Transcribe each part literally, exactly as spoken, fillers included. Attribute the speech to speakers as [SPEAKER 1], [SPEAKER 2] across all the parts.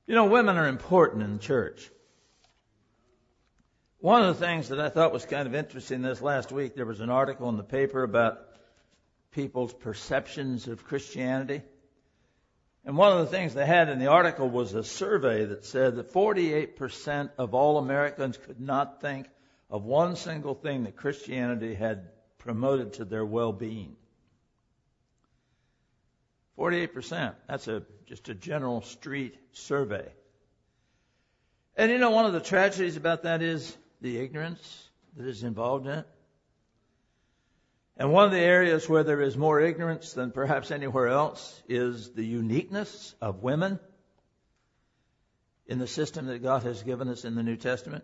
[SPEAKER 1] You know, women are important in the church. One of the things that I thought was kind of interesting this last week, there was an article in the paper about people's perceptions of Christianity. And one of the things they had in the article was a survey that said that forty-eight percent of all Americans could not think of one single thing that Christianity had promoted to their well-being. forty-eight percent. That's a just a general street survey. And you know, one of the tragedies about that is the ignorance that is involved in it. And one of the areas where there is more ignorance than perhaps anywhere else is the uniqueness of women in the system that God has given us in the New Testament.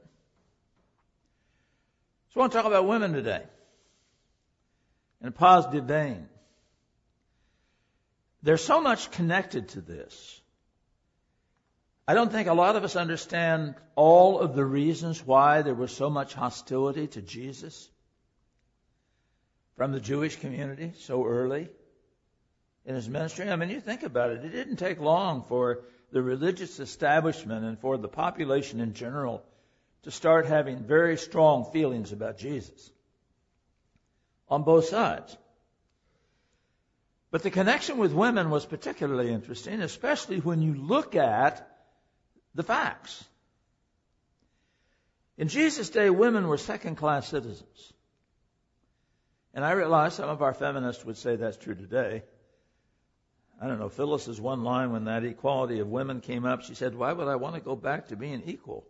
[SPEAKER 1] So I want to talk about women today in a positive vein. There's so much connected to this. I don't think a lot of us understand all of the reasons why there was so much hostility to Jesus from the Jewish community so early in his ministry. I mean, you think about it. It didn't take long for the religious establishment and for the population in general to start having very strong feelings about Jesus on both sides. But the connection with women was particularly interesting, especially when you look at the facts. In Jesus' day, women were second-class citizens. And I realize some of our feminists would say that's true today. I don't know, Phyllis's one line when that equality of women came up, she said, "Why would I want to go back to being equal?"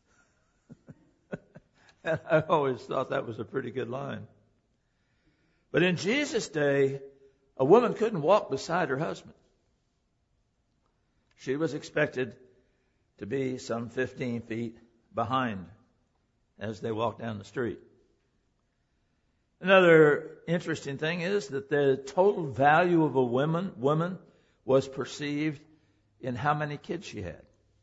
[SPEAKER 1] And I always thought that was a pretty good line. But in Jesus' day, a woman couldn't walk beside her husband. She was expected to be some fifteen feet behind as they walked down the street. Another interesting thing is that the total value of a woman, woman was perceived in how many kids she had.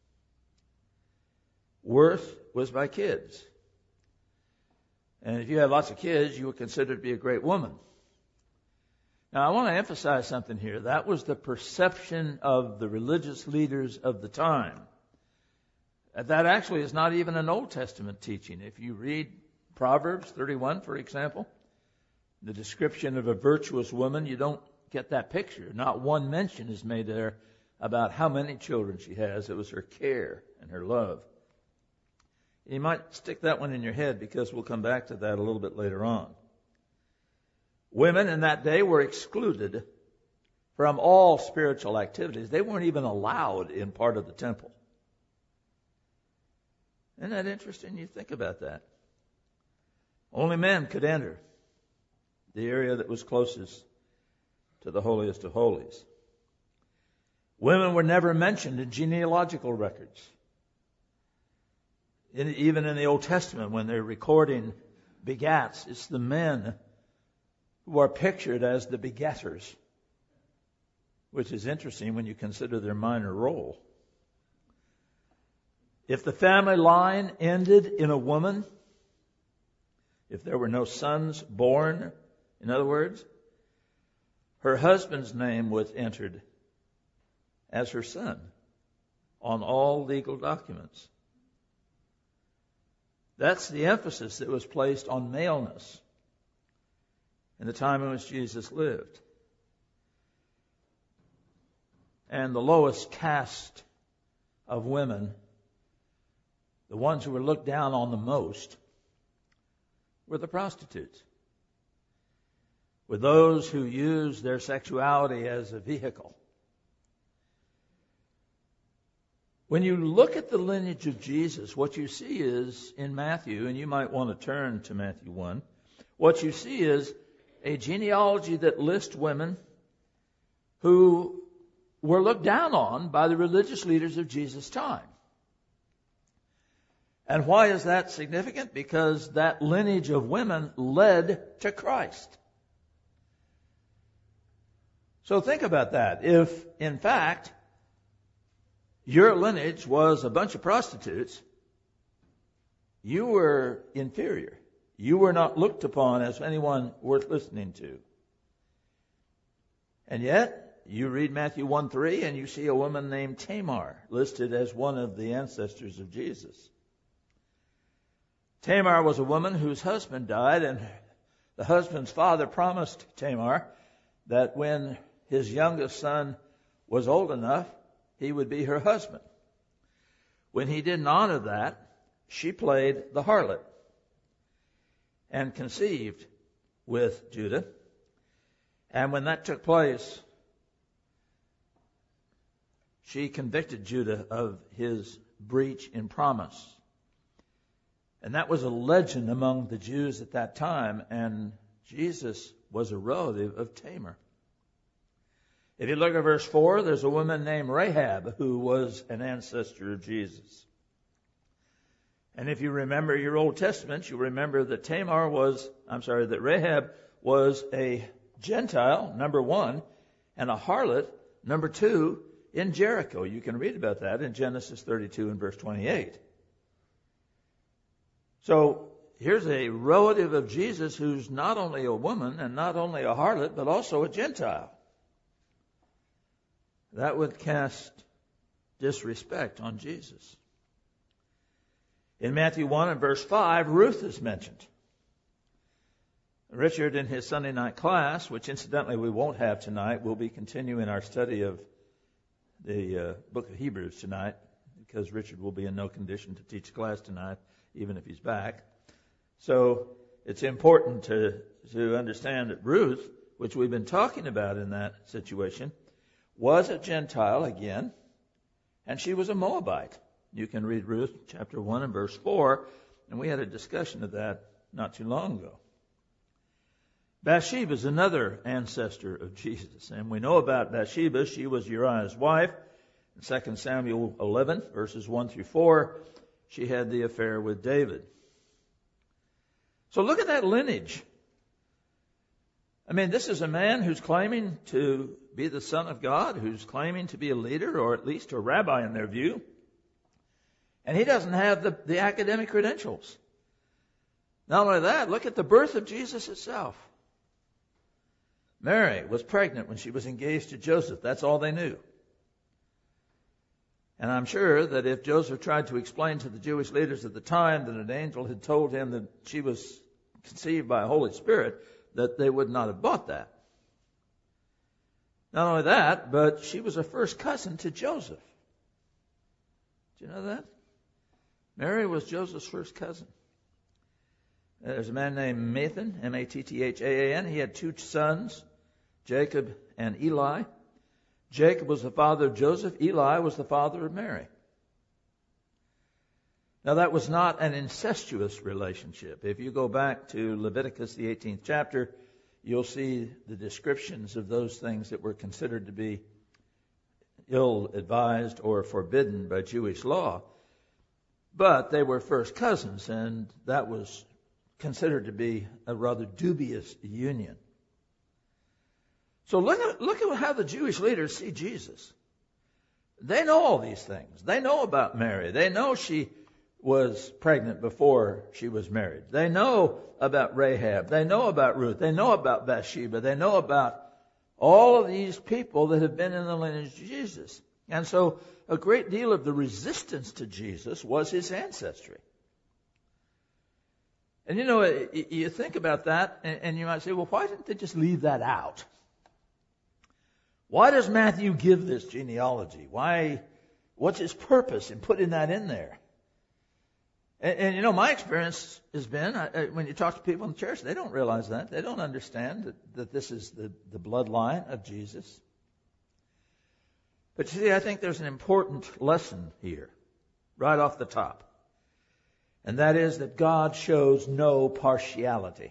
[SPEAKER 1] Worth was by kids. And if you had lots of kids, you were considered to be a great woman. Now, I want to emphasize something here. That was the perception of the religious leaders of the time. That actually is not even an Old Testament teaching. If you read Proverbs thirty-one, for example, the description of a virtuous woman, you don't get that picture. Not one mention is made there about how many children she has. It was her care and her love. You might stick that one in your head because we'll come back to that a little bit later on. Women in that day were excluded from all spiritual activities. They weren't even allowed in part of the temple. Isn't that interesting? You think about that. Only men could enter the area that was closest to the holiest of holies. Women were never mentioned in genealogical records. In, even in the Old Testament, when they're recording begats, it's the men who are pictured as the begetters, which is interesting when you consider their minor role. If the family line ended in a woman, if there were no sons born, in other words, her husband's name was entered as her son on all legal documents. That's the emphasis that was placed on maleness in the time in which Jesus lived. And the lowest caste of women, the ones who were looked down on the most, were the prostitutes, were those who used their sexuality as a vehicle. When you look at the lineage of Jesus, what you see is in Matthew, and you might want to turn to Matthew one, what you see is a genealogy that lists women who were looked down on by the religious leaders of Jesus' time. And why is that significant? Because that lineage of women led to Christ. So think about that. If, in fact, your lineage was a bunch of prostitutes, you were inferior. You were not looked upon as anyone worth listening to. And yet, you read Matthew one three and you see a woman named Tamar listed as one of the ancestors of Jesus. Tamar was a woman whose husband died, and the husband's father promised Tamar that when his youngest son was old enough, he would be her husband. When he didn't honor that, she played the harlot and conceived with Judah. And when that took place, she convicted Judah of his breach in promise. And that was a legend among the Jews at that time, and Jesus was a relative of Tamar. If you look at verse four, there's a woman named Rahab who was an ancestor of Jesus. And if you remember your Old Testament, you remember that Tamar was, I'm sorry, that Rahab was a Gentile, number one, and a harlot, number two, in Jericho. You can read about that in Genesis thirty-two and verse twenty-eight. So here's a relative of Jesus who's not only a woman and not only a harlot, but also a Gentile. That would cast disrespect on Jesus. In Matthew one and verse five, Ruth is mentioned. Richard, in his Sunday night class, which incidentally we won't have tonight, we'll be continuing our study of the uh, book of Hebrews tonight, because Richard will be in no condition to teach class tonight, even if he's back. So it's important to, to understand that Ruth, which we've been talking about in that situation, was a Gentile again, and she was a Moabite. You can read Ruth chapter one and verse four, and we had a discussion of that not too long ago. Bathsheba is another ancestor of Jesus, and we know about Bathsheba. She was Uriah's wife. In Second Samuel eleven, verses one through four, she had the affair with David. So look at that lineage. I mean, this is a man who's claiming to be the Son of God, who's claiming to be a leader, or at least a rabbi in their view. And he doesn't have the, the academic credentials. Not only that, look at the birth of Jesus itself. Mary was pregnant when she was engaged to Joseph. That's all they knew. And I'm sure that if Joseph tried to explain to the Jewish leaders at the time that an angel had told him that she was conceived by a Holy Spirit, that they would not have bought that. Not only that, but she was a first cousin to Joseph. Do you know that? Mary was Joseph's first cousin. There's a man named Mathan, M A T T H A A N. He had two sons, Jacob and Eli. Jacob was the father of Joseph. Eli was the father of Mary. Now, that was not an incestuous relationship. If you go back to Leviticus, the eighteenth chapter, you'll see the descriptions of those things that were considered to be ill-advised or forbidden by Jewish law. But they were first cousins, and that was considered to be a rather dubious union. So look at, look at how the Jewish leaders see Jesus. They know all these things. They know about Mary. They know she was pregnant before she was married. They know about Rahab. They know about Ruth. They know about Bathsheba. They know about all of these people that have been in the lineage of Jesus. And so a great deal of the resistance to Jesus was his ancestry. And you know, you think about that, and you might say, well, why didn't they just leave that out? Why does Matthew give this genealogy? Why? What's his purpose in putting that in there? And, and you know, my experience has been, I, when you talk to people in the church, they don't realize that. They don't understand that, that this is the, the bloodline of Jesus. But you see, I think there's an important lesson here, right off the top. And that is that God shows no partiality.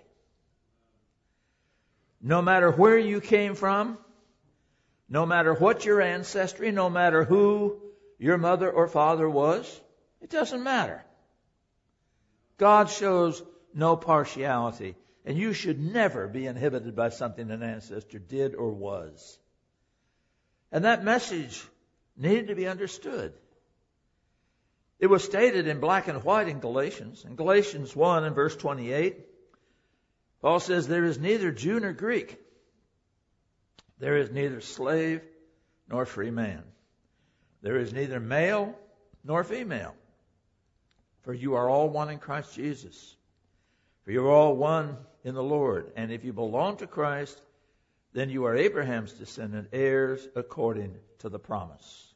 [SPEAKER 1] No matter where you came from, no matter what your ancestry, no matter who your mother or father was, it doesn't matter. God shows no partiality, and you should never be inhibited by something an ancestor did or was. And that message needed to be understood. It was stated in black and white in Galatians. In Galatians one and verse twenty-eight, Paul says, there is neither Jew nor Greek. There is neither slave nor free man. There is neither male nor female. For you are all one in Christ Jesus. For you are all one in the Lord. And if you belong to Christ, then you are Abraham's descendant, heirs according to the promise.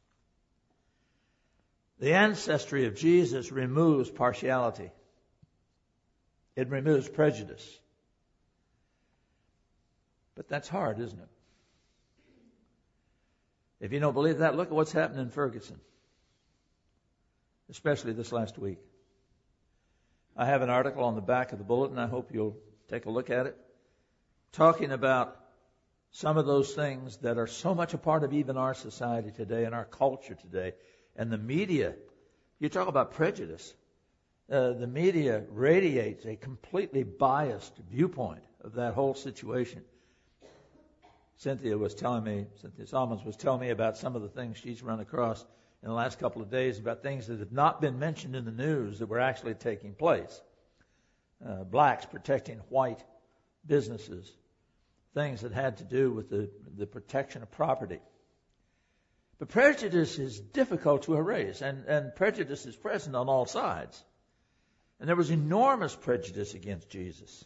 [SPEAKER 1] The ancestry of Jesus removes partiality. It removes prejudice. But that's hard, isn't it? If you don't believe that, look at what's happened in Ferguson, especially this last week. I have an article on the back of the bulletin. I hope you'll take a look at it, talking about some of those things that are so much a part of even our society today and our culture today. And the media, you talk about prejudice. Uh, the media radiates a completely biased viewpoint of that whole situation. Cynthia was telling me, Cynthia Solomons was telling me about some of the things she's run across in the last couple of days about things that have not been mentioned in the news that were actually taking place. Uh, blacks protecting white businesses, things that had to do with the, the protection of property. But prejudice is difficult to erase, and, and prejudice is present on all sides. And there was enormous prejudice against Jesus.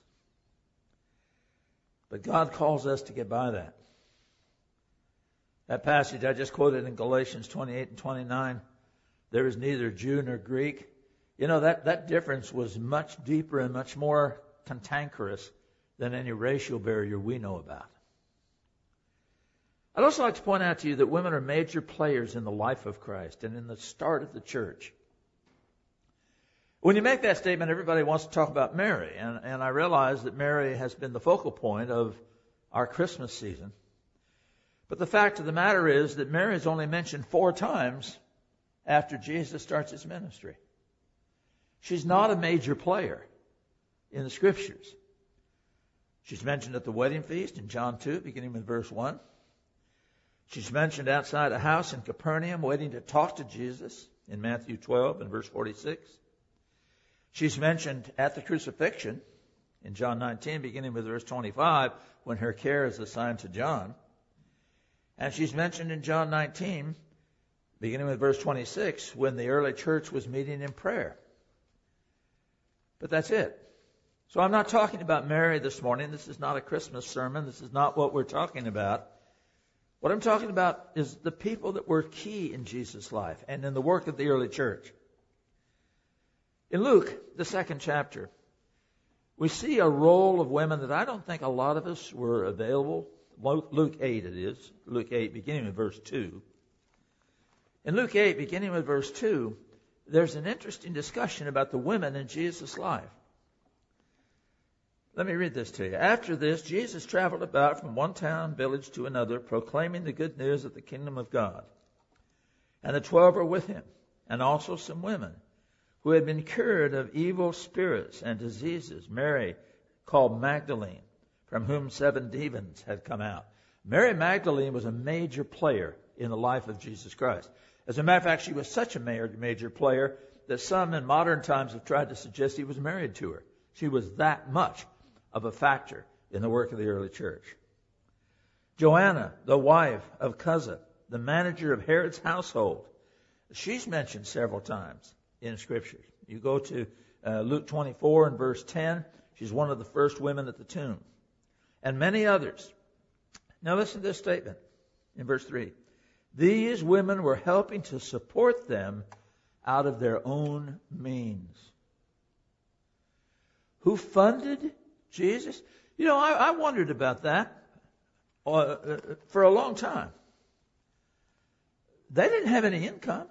[SPEAKER 1] But God calls us to get by that. That passage I just quoted in Galatians twenty-eight and twenty-nine, there is neither Jew nor Greek. You know, that, that difference was much deeper and much more cantankerous than any racial barrier we know about. I'd also like to point out to you that women are major players in the life of Christ and in the start of the church. When you make that statement, everybody wants to talk about Mary, and, and I realize that Mary has been the focal point of our Christmas season. But the fact of the matter is that Mary is only mentioned four times after Jesus starts his ministry. She's not a major player in the Scriptures. She's mentioned at the wedding feast in John two, beginning with verse one. She's mentioned outside a house in Capernaum, waiting to talk to Jesus in Matthew twelve and verse forty-six. She's mentioned at the crucifixion in John nineteen, beginning with verse twenty-five, when her care is assigned to John. And she's mentioned in John nineteen, beginning with verse twenty-six, when the early church was meeting in prayer. But that's it. So I'm not talking about Mary this morning. This is not a Christmas sermon. This is not what we're talking about. What I'm talking about is the people that were key in Jesus' life and in the work of the early church. In Luke, the second chapter, we see a role of women that I don't think a lot of us were available. Luke eight it is. Luke eight, beginning with verse two. In Luke eight, beginning with verse two, there's an interesting discussion about the women in Jesus' life. Let me read this to you. After this, Jesus traveled about from one town, village to another, proclaiming the good news of the kingdom of God. And the twelve were with him, and also some women who had been cured of evil spirits and diseases. Mary, called Magdalene, from whom seven demons had come out. Mary Magdalene was a major player in the life of Jesus Christ. As a matter of fact, she was such a major player that some in modern times have tried to suggest he was married to her. She was that much of a factor in the work of the early church. Joanna, the wife of Chuza, the manager of Herod's household, she's mentioned several times in Scripture. You go to uh, Luke twenty-four and verse ten, she's one of the first women at the tomb. And many others. Now listen to this statement in verse three. These women were helping to support them out of their own means. Who funded Jesus? You know, I, I wondered about that uh, for a long time. They didn't have any income.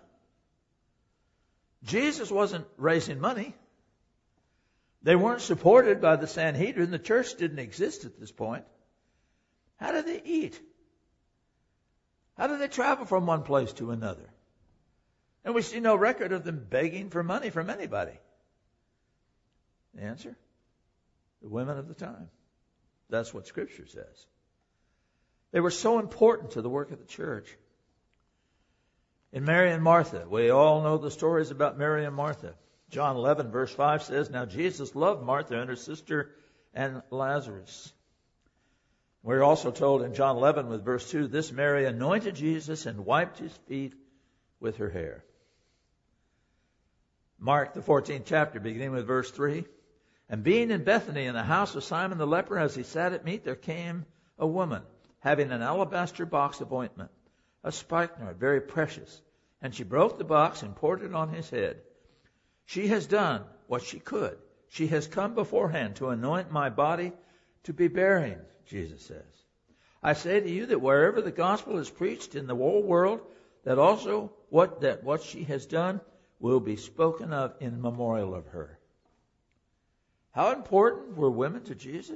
[SPEAKER 1] Jesus wasn't raising money. They weren't supported by the Sanhedrin. The church didn't exist at this point. How did they eat? How did they travel from one place to another? And we see no record of them begging for money from anybody. The answer? The women of the time. That's what Scripture says. They were so important to the work of the church. In Mary and Martha, we all know the stories about Mary and Martha. John eleven, verse five says, Now Jesus loved Martha and her sister and Lazarus. We're also told in John eleven with verse two, this Mary anointed Jesus and wiped his feet with her hair. Mark, the fourteenth chapter, beginning with verse three. And being in Bethany in the house of Simon the leper, as he sat at meat, there came a woman having an alabaster box of ointment, a spikenard, very precious. And she broke the box and poured it on his head. She has done what she could. She has come beforehand to anoint my body to be buried, Jesus says. I say to you that wherever the gospel is preached in the whole world, that also what that what she has done will be spoken of in memorial of her. How important were women to Jesus?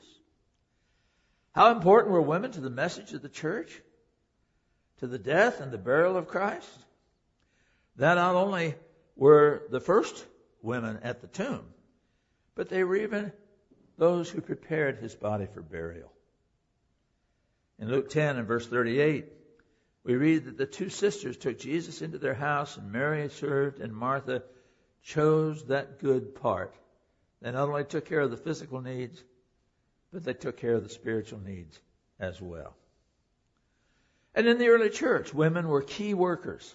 [SPEAKER 1] How important were women to the message of the church? To the death and the burial of Christ? That not only were the first women at the tomb, but they were even those who prepared his body for burial. In Luke ten and verse thirty-eight, we read that the two sisters took Jesus into their house, and Mary served, and Martha chose that good part. They not only took care of the physical needs, but they took care of the spiritual needs as well. And in the early church, women were key workers.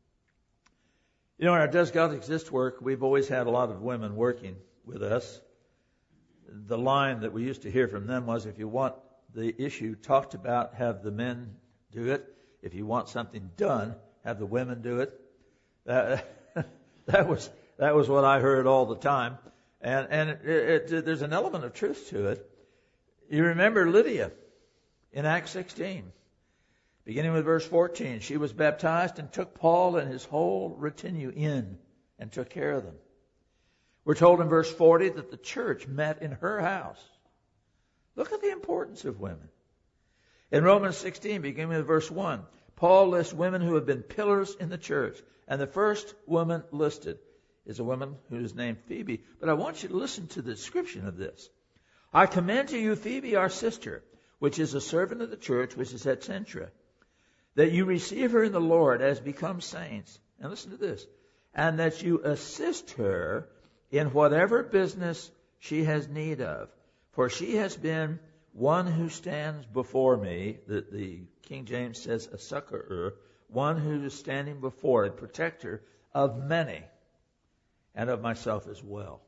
[SPEAKER 1] You know, in our Does God Exist work, we've always had a lot of women working with us. The line that we used to hear from them was, if you want the issue talked about, have the men do it. If you want something done, have the women do it. Uh, that was that was what I heard all the time. And, and it, it, it, there's an element of truth to it. You remember Lydia in Acts sixteen, beginning with verse fourteen. She was baptized and took Paul and his whole retinue in and took care of them. We're told in verse forty that the church met in her house. Look at the importance of women. In Romans sixteen, beginning with verse one, Paul lists women who have been pillars in the church. And the first woman listed is a woman who is named Phoebe. But I want you to listen to the description of this. I commend to you Phoebe, our sister, which is a servant of the church, which is at Cenchrea, that you receive her in the Lord as becomes saints. And listen to this. And that you assist her in whatever business she has need of. For she has been one who stands before me, the, the King James says a succorer, one who is standing before, a protector of many, and of myself as well.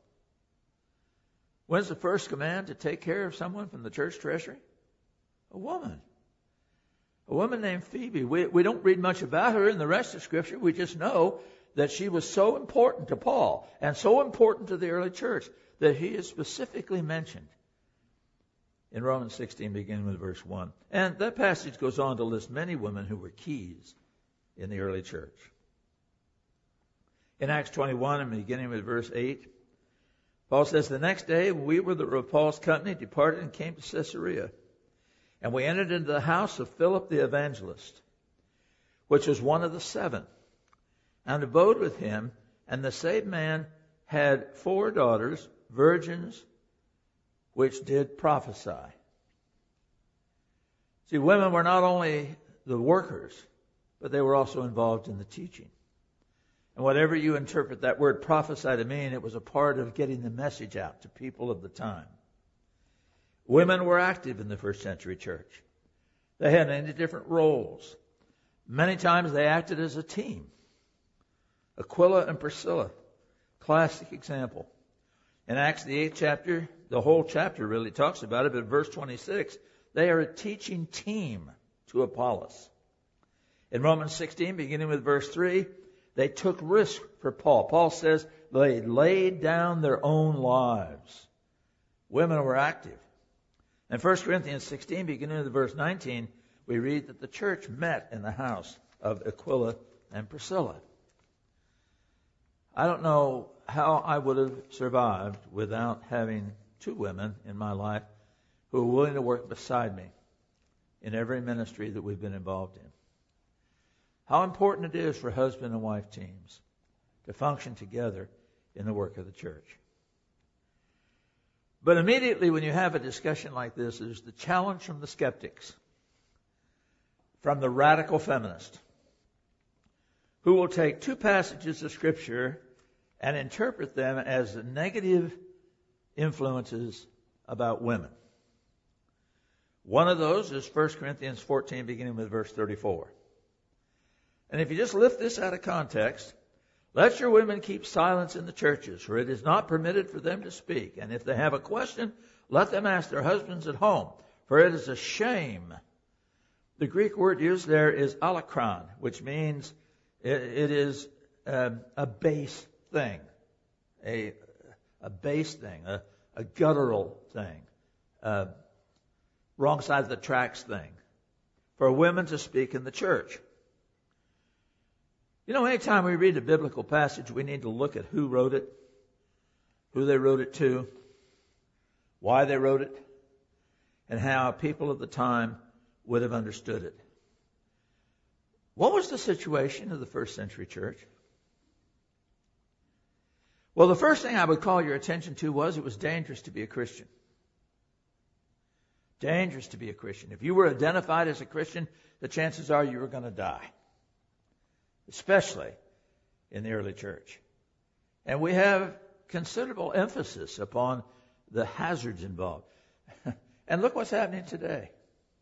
[SPEAKER 1] When's the first command to take care of someone from the church treasury? A woman. A woman named Phoebe. We, we don't read much about her in the rest of Scripture. We just know that she was so important to Paul and so important to the early church that he is specifically mentioned in Romans sixteen, beginning with verse one. And that passage goes on to list many women who were keys in the early church. In Acts twenty-one, and beginning with verse eight, Paul says, the next day we were the of Paul's company, departed and came to Caesarea. And we entered into the house of Philip the evangelist, which was one of the seven, and abode with him. And the same man had four daughters, virgins, which did prophesy. See, women were not only the workers, but they were also involved in the teaching. And whatever you interpret that word prophesy to mean, it was a part of getting the message out to people of the time. Women were active in the first century church. They had many different roles. Many times they acted as a team. Aquila and Priscilla, classic example. In Acts, the eighth chapter, the whole chapter really talks about it, but verse twenty-six, they are a teaching team to Apollos. In Romans sixteen, beginning with verse three, they took risk for Paul. Paul says they laid down their own lives. Women were active. In First Corinthians sixteen, beginning with verse nineteen, we read that the church met in the house of Aquila and Priscilla. I don't know how I would have survived without having two women in my life who were willing to work beside me in every ministry that we've been involved in. How important it is for husband and wife teams to function together in the work of the church. But immediately when you have a discussion like this, there's the challenge from the skeptics, from the radical feminist, who will take two passages of Scripture and interpret them as negative influences about women. One of those is First Corinthians fourteen, beginning with verse thirty-four. And if you just lift this out of context, let your women keep silence in the churches, for it is not permitted for them to speak. And if they have a question, let them ask their husbands at home, for it is a shame. The Greek word used there is alakron, which means it, it is um, a base thing, a, a base thing, a, a guttural thing, a wrong side of the tracks thing, for women to speak in the church. You know, anytime we read a biblical passage, we need to look at who wrote it, who they wrote it to, why they wrote it, and how people of the time would have understood it. What was the situation of the first century church? Well, the first thing I would call your attention to was it was dangerous to be a Christian. Dangerous to be a Christian. If you were identified as a Christian, the chances are you were going to die. Especially in the early church. And we have considerable emphasis upon the hazards involved. And look what's happening today.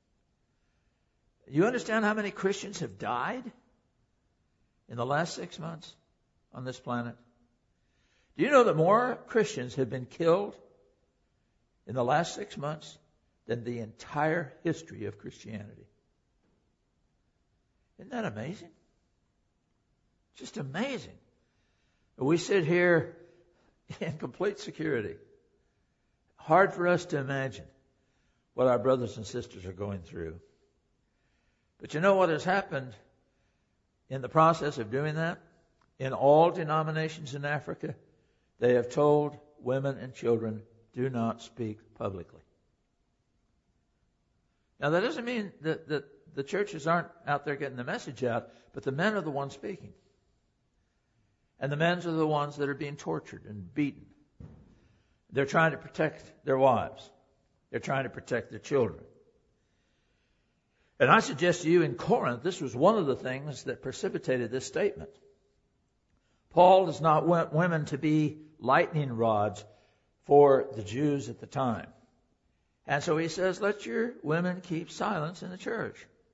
[SPEAKER 1] You understand how many Christians have died in the last six months on this planet? Do you know that more Christians have been killed in the last six months than the entire history of Christianity? Isn't that amazing? Just amazing. We sit here in complete security. Hard for us to imagine what our brothers and sisters are going through. But you know what has happened in the process of doing that? In all denominations in Africa, they have told women and children, do not speak publicly. Now that doesn't mean that, that the churches aren't out there getting the message out, but the men are the ones speaking. And the men are the ones that are being tortured and beaten. They're trying to protect their wives. They're trying to protect their children. And I suggest to you in Corinth, this was one of the things that precipitated this statement. Paul does not want women to be lightning rods for the Jews at the time. And so he says, let your women keep silence in the church.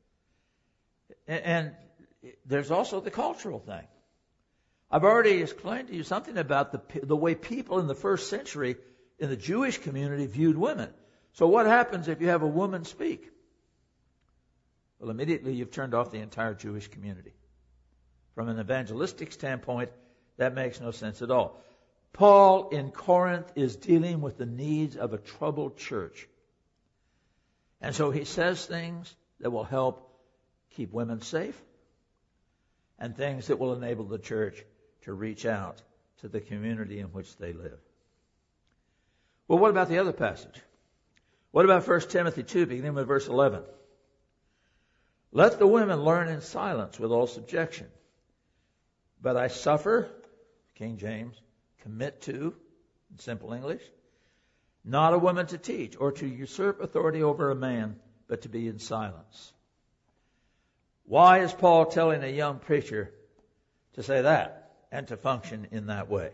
[SPEAKER 1] And there's also the cultural thing. I've already explained to you something about the the way people in the first century in the Jewish community viewed women. So what happens if you have a woman speak? Well, immediately you've turned off the entire Jewish community. From an evangelistic standpoint, that makes no sense at all. Paul in Corinth is dealing with the needs of a troubled church. And so he says things that will help keep women safe and things that will enable the church to reach out to the community in which they live. Well, what about the other passage? What about First Timothy two, beginning with verse eleven? Let the women learn in silence with all subjection. But I suffer, King James, commit to, in simple English, not a woman to teach or to usurp authority over a man, but to be in silence. Why is Paul telling a young preacher to say that and to function in that way?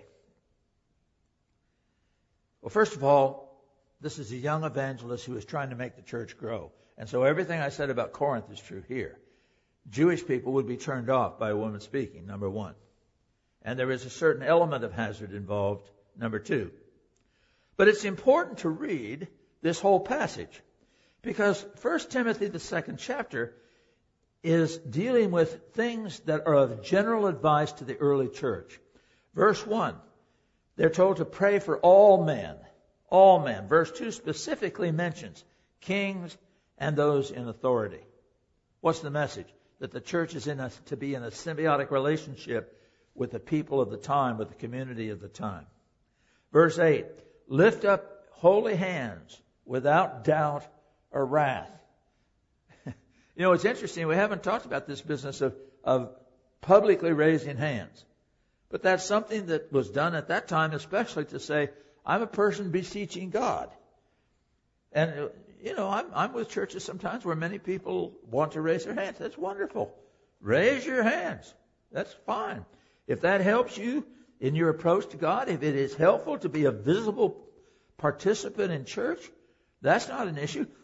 [SPEAKER 1] Well, first of all, this is a young evangelist who is trying to make the church grow. And so everything I said about Corinth is true here. Jewish people would be turned off by a woman speaking, number one. And there is a certain element of hazard involved, number two. But it's important to read this whole passage because First Timothy, the second chapter, is dealing with things that are of general advice to the early church. Verse one, they're told to pray for all men. All men. Verse two specifically mentions kings and those in authority. What's the message? That the church is in a, to be in a symbiotic relationship with the people of the time, with the community of the time. Verse eight, lift up holy hands without doubt or wrath. You know, it's interesting. We haven't talked about this business of, of publicly raising hands. But that's something that was done at that time, especially to say, I'm a person beseeching God. And, you know, I'm, I'm with churches sometimes where many people want to raise their hands. That's wonderful. Raise your hands. That's fine. If that helps you in your approach to God, if it is helpful to be a visible participant in church, that's not an issue.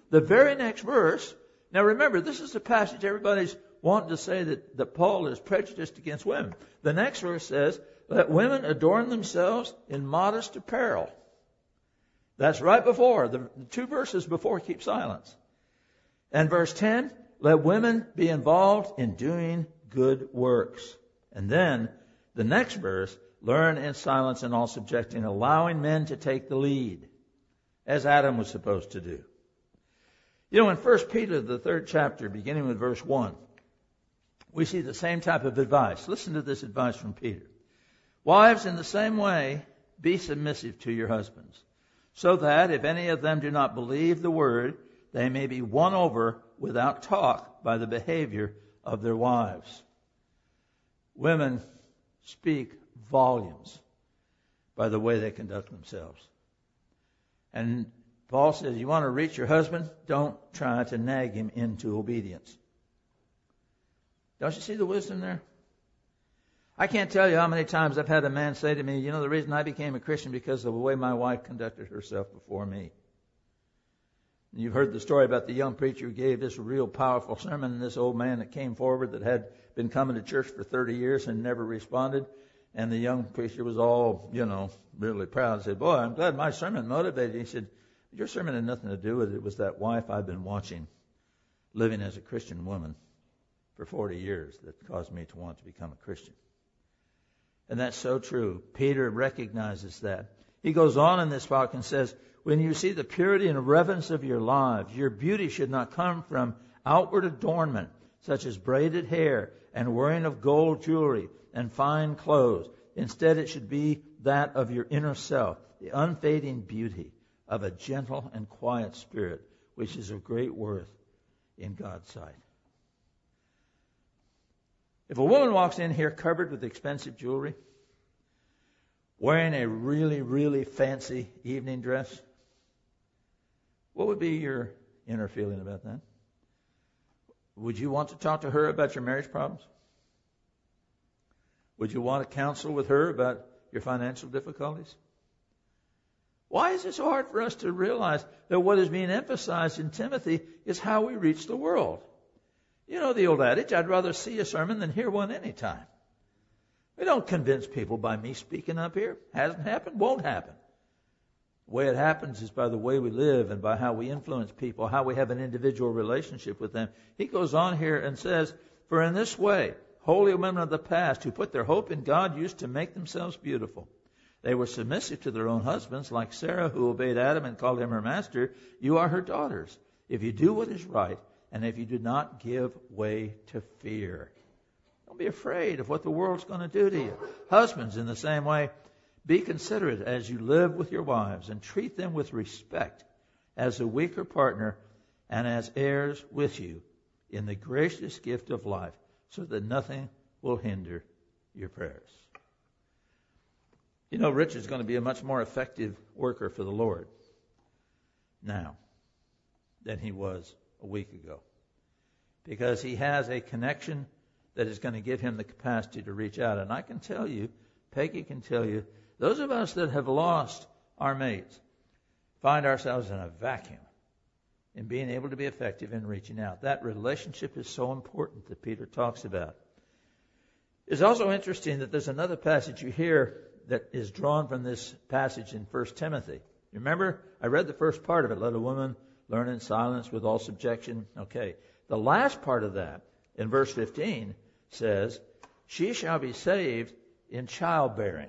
[SPEAKER 1] The very next verse, now remember, this is the passage everybody's wanting to say that, that Paul is prejudiced against women. The next verse says, let women adorn themselves in modest apparel. That's right before, the, the two verses before keep silence. And verse ten, let women be involved in doing good works. And then the next verse, learn in silence and all subjecting, allowing men to take the lead, as Adam was supposed to do. You know, in First Peter, the third chapter, beginning with verse one, we see the same type of advice. Listen to this advice from Peter. Wives, in the same way, be submissive to your husbands, so that if any of them do not believe the word, they may be won over without talk by the behavior of their wives. Women speak volumes by the way they conduct themselves. And Paul says, you want to reach your husband? Don't try to nag him into obedience. Don't you see the wisdom there? I can't tell you how many times I've had a man say to me, you know, the reason I became a Christian because of the way my wife conducted herself before me. And you've heard the story about the young preacher who gave this real powerful sermon, and this old man that came forward that had been coming to church for thirty years and never responded. And the young preacher was all, you know, really proud and said, boy, I'm glad my sermon motivated you. He said, your sermon had nothing to do with it. It was that wife I've been watching living as a Christian woman for forty years that caused me to want to become a Christian. And that's so true. Peter recognizes that. He goes on in this book and says, when you see the purity and reverence of your lives, your beauty should not come from outward adornment, such as braided hair and wearing of gold jewelry and fine clothes. Instead, it should be that of your inner self, the unfading beauty of a gentle and quiet spirit, which is of great worth in God's sight. If a woman walks in here covered with expensive jewelry, wearing a really, really fancy evening dress, what would be your inner feeling about that? Would you want to talk to her about your marriage problems? Would you want to counsel with her about your financial difficulties? Why is it so hard for us to realize that what is being emphasized in Timothy is how we reach the world? You know the old adage, I'd rather see a sermon than hear one anytime. We don't convince people by me speaking up here. Hasn't happened, won't happen. The way it happens is by the way we live and by how we influence people, how we have an individual relationship with them. He goes on here and says, for in this way, holy women of the past who put their hope in God used to make themselves beautiful. They were submissive to their own husbands, like Sarah, who obeyed Adam and called him her master. You are her daughters, if you do what is right, and if you do not give way to fear. Don't be afraid of what the world's going to do to you. Husbands, in the same way, be considerate as you live with your wives, and treat them with respect as a weaker partner and as heirs with you in the gracious gift of life, so that nothing will hinder your prayers. You know, Rich is going to be a much more effective worker for the Lord now than he was a week ago, because he has a connection that is going to give him the capacity to reach out. And I can tell you, Peggy can tell you, those of us that have lost our mates find ourselves in a vacuum in being able to be effective in reaching out. That relationship is so important that Peter talks about. It's also interesting that there's another passage you hear that is drawn from this passage in First Timothy. Remember, I read the first part of it. Let a woman learn in silence with all subjection. Okay. The last part of that, in verse fifteen, says, she shall be saved in childbearing.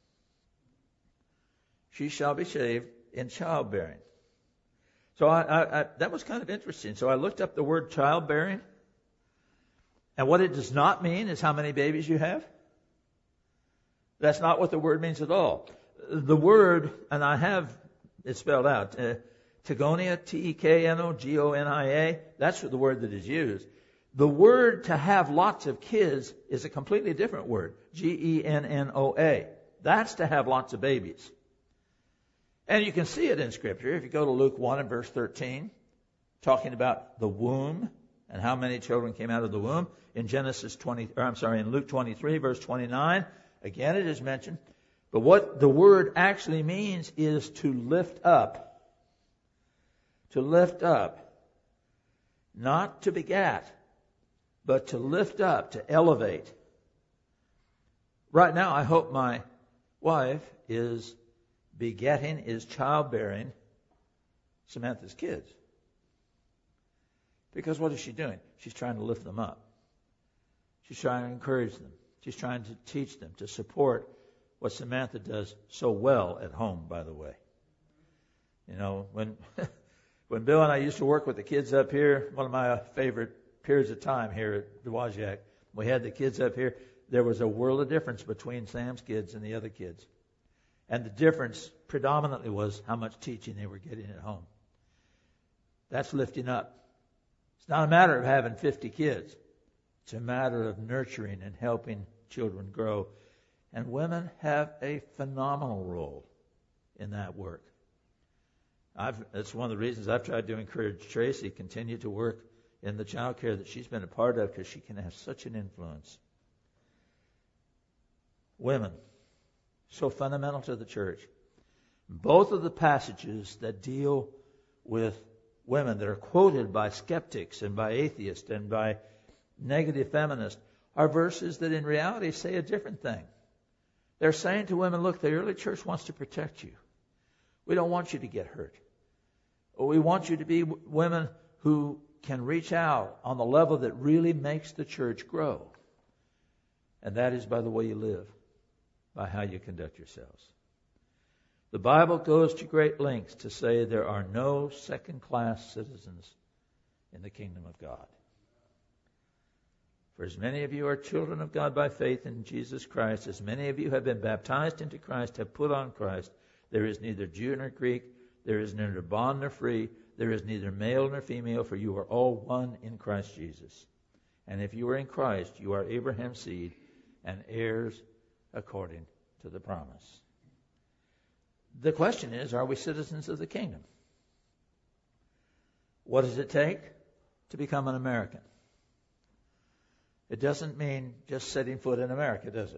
[SPEAKER 1] She shall be saved in childbearing. So I, I, I, that was kind of interesting. So I looked up the word childbearing. And what it does not mean is how many babies you have. That's not what the word means at all. The word, and I have it spelled out, uh, Tegonia, T E K N O G O N I A, that's the word that is used. The word to have lots of kids is a completely different word, G E N N O A. That's to have lots of babies. And you can see it in Scripture. If you go to Luke one and verse thirteen, talking about the womb and how many children came out of the womb. In Genesis twenty, or I'm sorry, in Luke twenty-three, verse twenty-nine, again it is mentioned. But what the word actually means is to lift up. To lift up. not to begat, but to lift up, to elevate. Right now, I hope my wife is begetting, is childbearing Samantha's kids. Because what is she doing? She's trying to lift them up. She's trying to encourage them. She's trying to teach them, to support what Samantha does so well at home, by the way. You know, when when Bill and I used to work with the kids up here, one of my favorite periods of time here at Dowagiac, we had the kids up here. There was a world of difference between Sam's kids and the other kids. And the difference predominantly was how much teaching they were getting at home. That's lifting up. It's not a matter of having fifty kids. It's a matter of nurturing and helping children grow. And women have a phenomenal role in that work. I've, that's one of the reasons I've tried to encourage Tracy to continue to work in the child care that she's been a part of, because she can have such an influence. Women, so fundamental to the church. Both of the passages that deal with women, that are quoted by skeptics and by atheists and by negative feminists, are verses that in reality say a different thing. They're saying to women, look, the early church wants to protect you. We don't want you to get hurt. We want you to be women who can reach out on the level that really makes the church grow. And that is by the way you live, by how you conduct yourselves. The Bible goes to great lengths to say there are no second-class citizens in the kingdom of God. For as many of you are children of God by faith in Jesus Christ, as many of you have been baptized into Christ, have put on Christ, there is neither Jew nor Greek, there is neither bond nor free, there is neither male nor female, for you are all one in Christ Jesus. And if you are in Christ, you are Abraham's seed and heirs according to the promise. The question is, are we citizens of the kingdom? What does it take to become an American? It doesn't mean just setting foot in America, does it?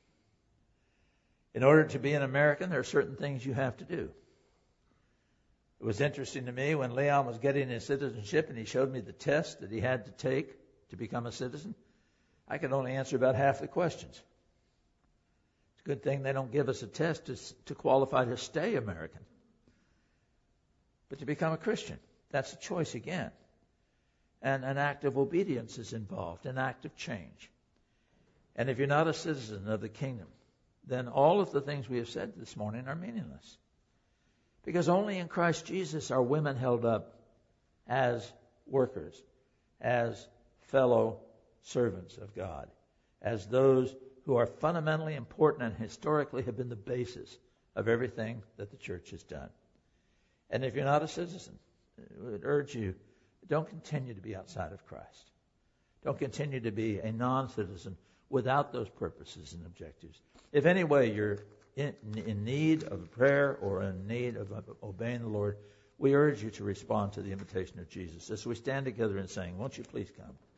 [SPEAKER 1] In order to be an American, there are certain things you have to do. It was interesting to me when Leon was getting his citizenship and he showed me the test that he had to take to become a citizen. I could only answer about half the questions. It's a good thing they don't give us a test to, to qualify to stay American. But to become a Christian, that's a choice again. And an act of obedience is involved, an act of change. And if you're not a citizen of the kingdom, then all of the things we have said this morning are meaningless. Because only in Christ Jesus are women held up as workers, as fellow servants of God, as those who are fundamentally important and historically have been the basis of everything that the church has done. And if you're not a citizen, I would urge you, don't continue to be outside of Christ. Don't continue to be a non-citizen without those purposes and objectives. If any way you're in, in need of prayer or in need of obeying the Lord, we urge you to respond to the invitation of Jesus. As we stand together and sing, won't you please come?